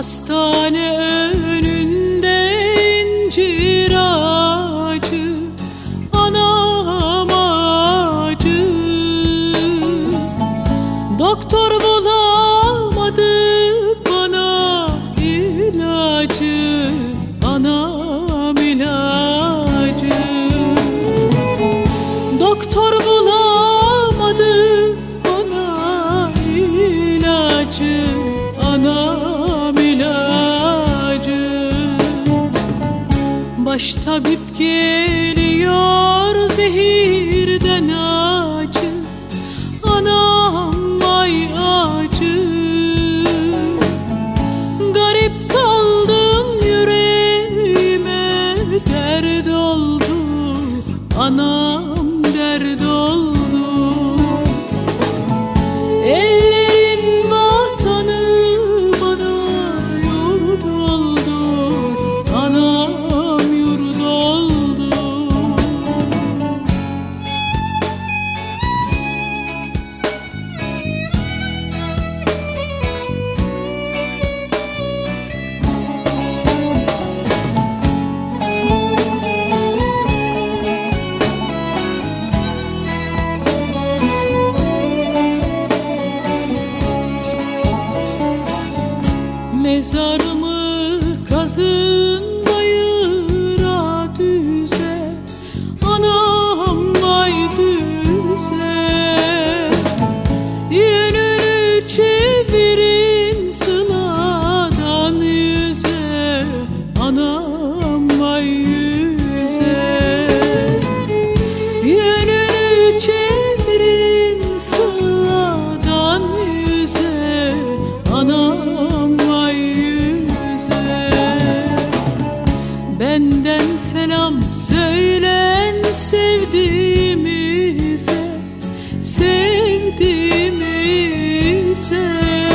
Hastane önünde incir ağacı, anam acı. Doktor bulamadı bana ilacı, anam ilacı. Doktor bulamadı bana ilacı, anam ilacı. Baş tabip geliyor zehirden acı, anam vay acı. Garip kaldım yüreğime dert oldu, anam dert oldu. Ellerin vatanı bana yurt oldu, anam yurt oldu. Mezarımı kazın bayıra düze, anam vay düze. Yönünü çevirin sıladan yüze, anam vay yüze. Yönünü çevirin sıladan yüze, anam vay yüze. Benden selam söylen sevdiğimize, sevdiğimize.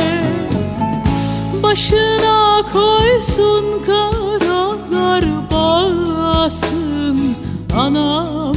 Başına koysun karalar bağlasın, anam